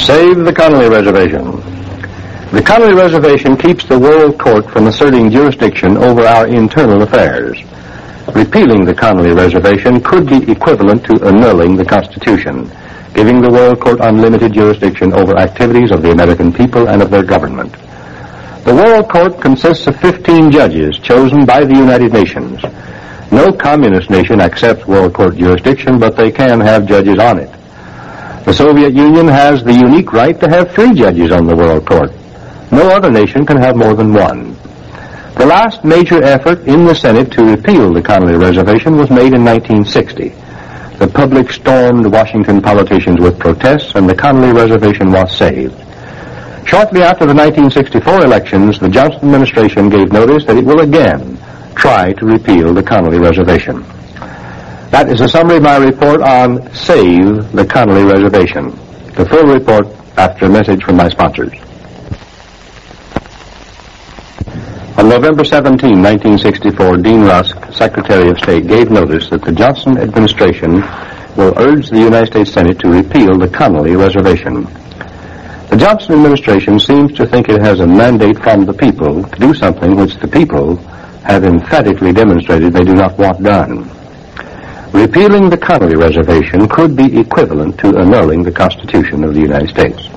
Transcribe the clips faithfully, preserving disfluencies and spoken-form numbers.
Save the Connolly Reservation. The Connolly Reservation keeps the World Court from asserting jurisdiction over our internal affairs. Repealing the Connolly Reservation could be equivalent to annulling the Constitution, giving the World Court unlimited jurisdiction over activities of the American people and of their government. The World Court consists of fifteen judges chosen by the United Nations. No communist nation accepts World Court jurisdiction, but they can have judges on it. The Soviet Union has the unique right to have three judges on the World Court. No other nation can have more than one. The last major effort in the Senate to repeal the Connolly Reservation was made in nineteen sixty. The public stormed Washington politicians with protests, and the Connolly Reservation was saved. Shortly after the nineteen sixty-four elections, the Johnson administration gave notice that it will again try to repeal the Connolly Reservation. That is a summary of my report on Save the Connolly Reservation. The full report after a message from my sponsors. On November seventeenth, nineteen sixty-four, Dean Rusk, Secretary of State, gave notice that the Johnson administration will urge the United States Senate to repeal the Connolly Reservation. The Johnson administration seems to think it has a mandate from the people to do something which the people have emphatically demonstrated they do not want done. Repealing the Connolly Reservation could be equivalent to annulling the Constitution of the United States.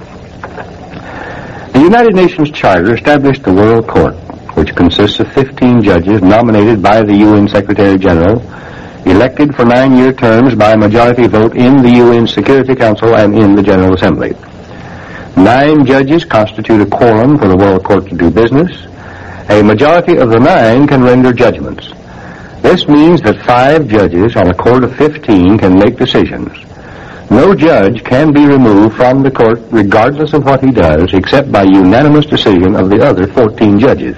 The United Nations Charter established the World Court, which consists of fifteen judges nominated by the U N Secretary General, elected for nine-year terms by majority vote in the U N Security Council and in the General Assembly. Nine judges constitute a quorum for the World Court to do business. A majority of the nine can render judgments. This means that five judges on a court of fifteen can make decisions. No judge can be removed from the court regardless of what he does, except by unanimous decision of the other fourteen judges.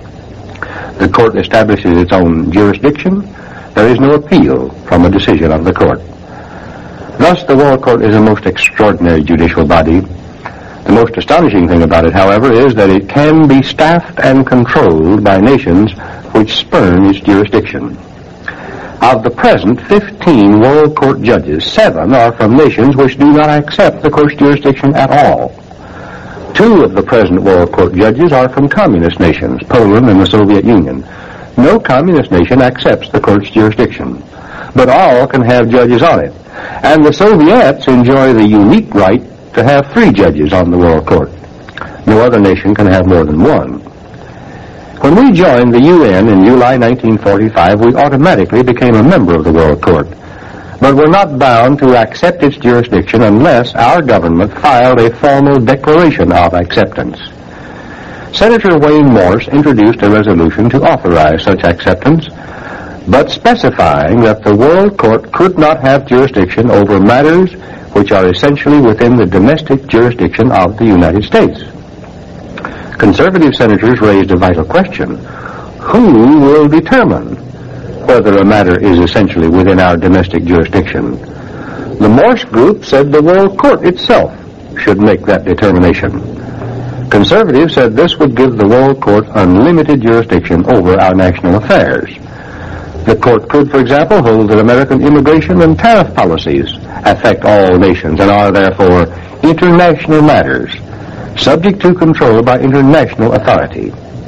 The court establishes its own jurisdiction. There is no appeal from a decision of the court. Thus, the World Court is a most extraordinary judicial body. The most astonishing thing about it, however, is that it can be staffed and controlled by nations which spurn its jurisdiction. Of the present fifteen World Court judges, seven are from nations which do not accept the court's jurisdiction at all. Two of the present World Court judges are from communist nations, Poland and the Soviet Union. No communist nation accepts the court's jurisdiction, but all can have judges on it. And the Soviets enjoy the unique right to have three judges on the World Court. No other nation can have more than one. When we joined the U N in July nineteen forty-five, we automatically became a member of the World Court. But we're not bound to accept its jurisdiction unless our government filed a formal declaration of acceptance. Senator Wayne Morse introduced a resolution to authorize such acceptance, but specifying that the World Court could not have jurisdiction over matters which are essentially within the domestic jurisdiction of the United States. Conservative senators raised a vital question. Who will determine whether a matter is essentially within our domestic jurisdiction? The Morse Group said the World Court itself should make that determination. Conservatives said this would give the World Court unlimited jurisdiction over our national affairs. The court could, for example, hold that American immigration and tariff policies affect all nations and are therefore international matters, subject to control by international authority.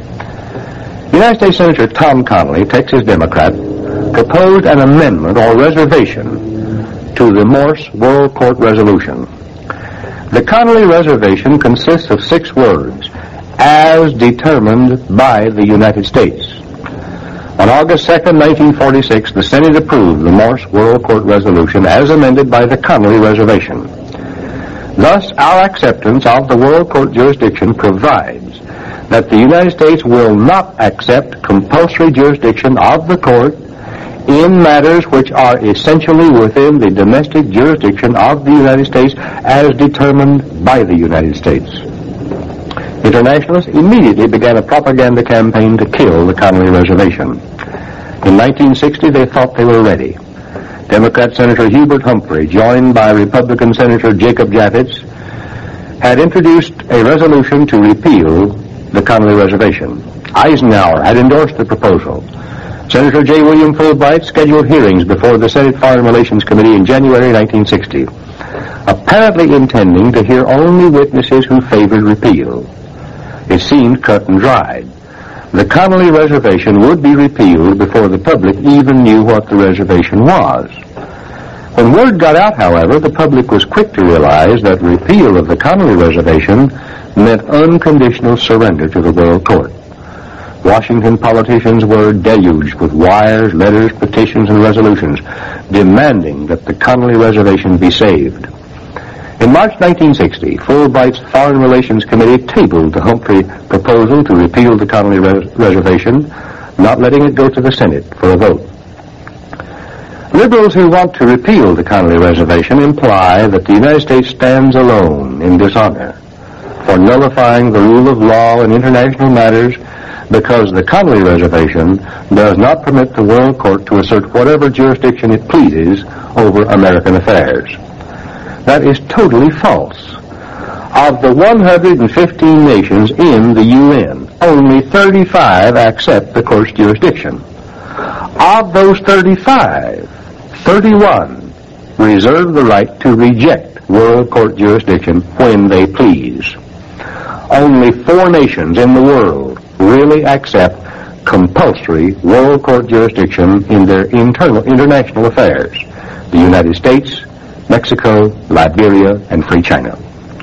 United States Senator Tom Connolly, Texas Democrat, proposed an amendment or reservation to the Morse World Court resolution. The Connolly Reservation consists of six words, as determined by the United States. On August second, nineteen forty-six, the Senate approved the Morse World Court resolution as amended by the Connolly Reservation. Thus, our acceptance of the World Court jurisdiction provides that the United States will not accept compulsory jurisdiction of the court in matters which are essentially within the domestic jurisdiction of the United States as determined by the United States. Internationalists immediately began a propaganda campaign to kill the Connolly Reservation. In nineteen sixty, they thought they were ready. Democrat Senator Hubert Humphrey, joined by Republican Senator Jacob Javits, had introduced a resolution to repeal the Connolly Reservation. Eisenhower had endorsed the proposal. Senator J. William Fulbright scheduled hearings before the Senate Foreign Relations Committee in January nineteen sixty. apparently intending to hear only witnesses who favored repeal. It seemed cut and dried. The Connolly Reservation would be repealed before the public even knew what the reservation was. When word got out, however, the public was quick to realize that repeal of the Connolly Reservation meant unconditional surrender to the World Court. Washington politicians were deluged with wires, letters, petitions, and resolutions demanding that the Connolly Reservation be saved. In March nineteen sixty, Fulbright's Foreign Relations Committee tabled the Humphrey proposal to repeal the Connolly Res- Reservation, not letting it go to the Senate for a vote. Liberals who want to repeal the Connolly Reservation imply that the United States stands alone in dishonor for nullifying the rule of law in international matters because the Connolly Reservation does not permit the World Court to assert whatever jurisdiction it pleases over American affairs. That is totally false. Of the one hundred fifteen nations in the U N, only thirty-five accept the Court's jurisdiction. Of those thirty-five, thirty-one reserve the right to reject World Court jurisdiction when they please. Only four nations in the world really accept compulsory World Court jurisdiction in their internal international affairs: the United States, Mexico, Liberia, and Free China.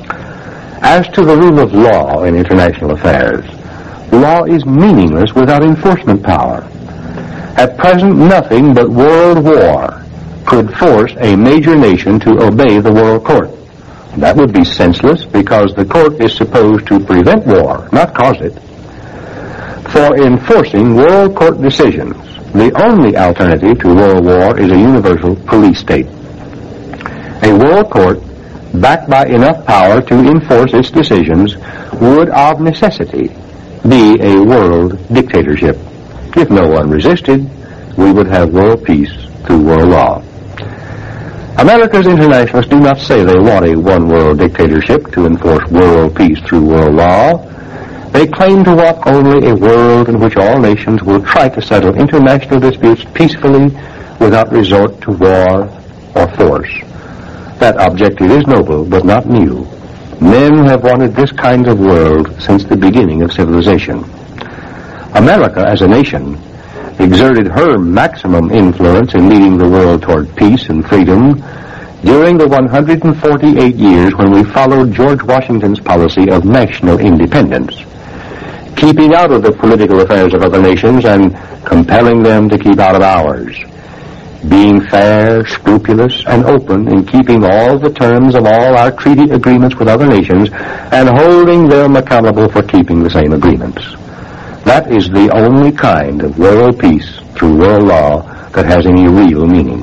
As to the rule of law in international affairs, law is meaningless without enforcement power. At present, nothing but world war could force a major nation to obey the World Court. That would be senseless because the court is supposed to prevent war, not cause it. For enforcing World Court decisions, the only alternative to world war is a universal police state. A World Court, backed by enough power to enforce its decisions, would of necessity be a world dictatorship. If no one resisted, we would have world peace through world law. America's internationalists do not say they want a one-world dictatorship to enforce world peace through world law. They claim to want only a world in which all nations will try to settle international disputes peacefully without resort to war or force. That objective is noble, but not new. Men have wanted this kind of world since the beginning of civilization. America, as a nation, exerted her maximum influence in leading the world toward peace and freedom during the one hundred forty-eight years when we followed George Washington's policy of national independence, keeping out of the political affairs of other nations and compelling them to keep out of ours, being fair, scrupulous, and open in keeping all the terms of all our treaty agreements with other nations and holding them accountable for keeping the same agreements. That is the only kind of world peace through world law that has any real meaning.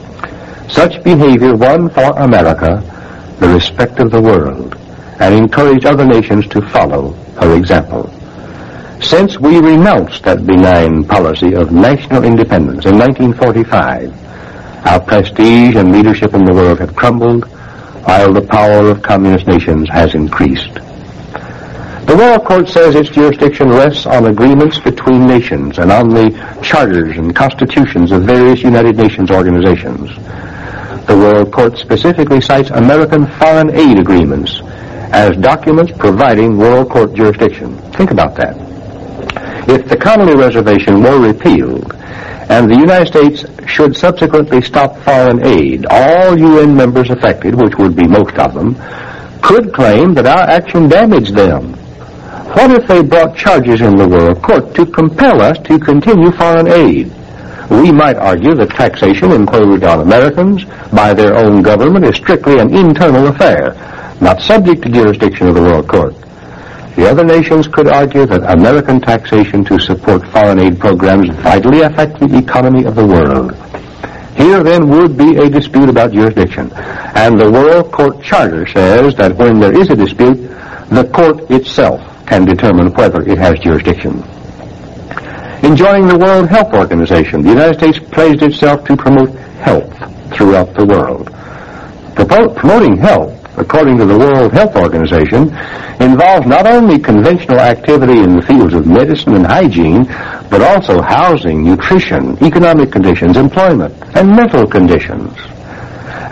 Such behavior won for America the respect of the world and encouraged other nations to follow her example. Since we renounced that benign policy of national independence in nineteen forty-five, our prestige and leadership in the world have crumbled, while the power of communist nations has increased. The World Court says its jurisdiction rests on agreements between nations and on the charters and constitutions of various United Nations organizations. The World Court specifically cites American foreign aid agreements as documents providing World Court jurisdiction. Think about that. If the Connolly Reservation were repealed and the United States should subsequently stop foreign aid, all U N members affected, which would be most of them, could claim that our action damaged them. What if they brought charges in the World Court to compel us to continue foreign aid? We might argue that taxation imposed on Americans by their own government is strictly an internal affair, not subject to jurisdiction of the World Court. The other nations could argue that American taxation to support foreign aid programs vitally affect the economy of the world. Here, then, would be a dispute about jurisdiction. And the World Court Charter says that when there is a dispute, the court itself can determine whether it has jurisdiction. In joining the World Health Organization, the United States pledged itself to promote health throughout the world. Propo- promoting health, according to the World Health Organization, involves not only conventional activity in the fields of medicine and hygiene, but also housing, nutrition, economic conditions, employment, and mental conditions.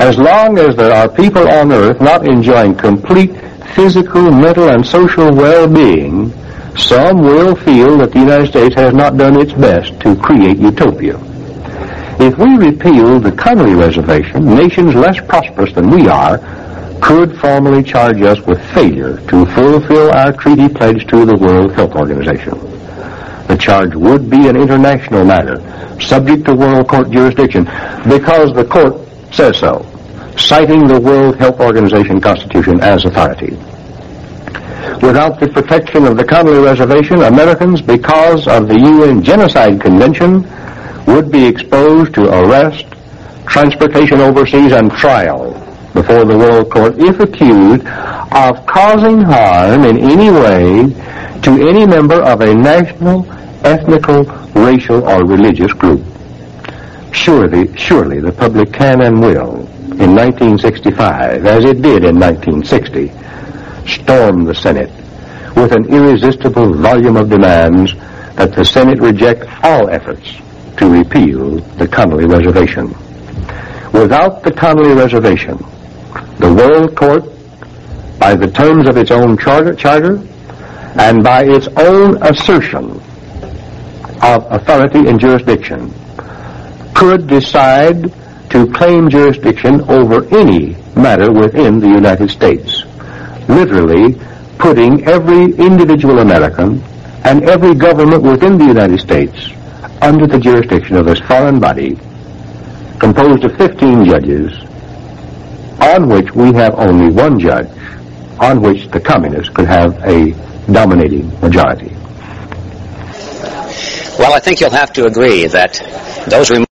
As long as there are people on earth not enjoying complete physical, mental, and social well-being, some will feel that the United States has not done its best to create utopia. If we repeal the Connolly Reservation, nations less prosperous than we are could formally charge us with failure to fulfill our treaty pledge to the World Health Organization. The charge would be an international matter, subject to World Court jurisdiction, because the court says so, citing the World Health Organization Constitution as authority. Without the protection of the Connolly Reservation, Americans, because of the U N Genocide Convention, would be exposed to arrest, transportation overseas, and trial before the World Court if accused of causing harm in any way to any member of a national, ethnical, racial, or religious group. Surely, surely the public can and will, in nineteen sixty-five, as it did in nineteen sixty, storm the Senate with an irresistible volume of demands that the Senate reject all efforts to repeal the Connolly Reservation. Without the Connolly Reservation, the World Court, by the terms of its own charter, charter and by its own assertion of authority and jurisdiction, could decide to claim jurisdiction over any matter within the United States, literally putting every individual American and every government within the United States under the jurisdiction of this foreign body composed of fifteen judges, on which we have only one judge, on which the communists could have a dominating majority. Well, I think you'll have to agree that those remarks